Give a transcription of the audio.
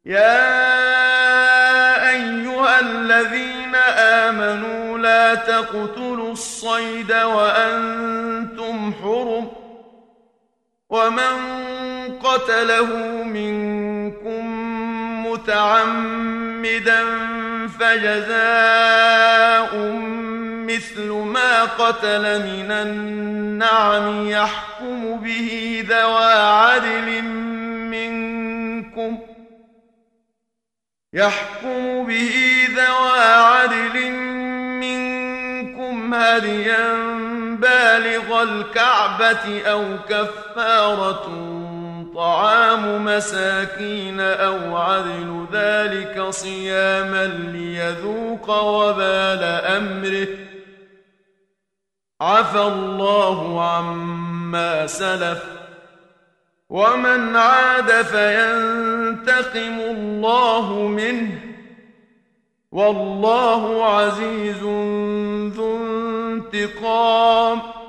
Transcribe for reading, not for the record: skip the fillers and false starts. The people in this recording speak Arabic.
يا أيها الذين آمنوا لا تقتلوا الصيد وأنتم حرم، ومن قتله منكم متعمدا فجزاء مثل ما قتل من النعم يحكم به ذوى عدل منكم هديا بالغ الكعبة أو كفارة طعام مساكين أو عدل ذلك صياما ليذوق وبال أمره، عفى الله عما سلف، ومن عاد فينتقم الله منه، والله عزيز ذو انتقام.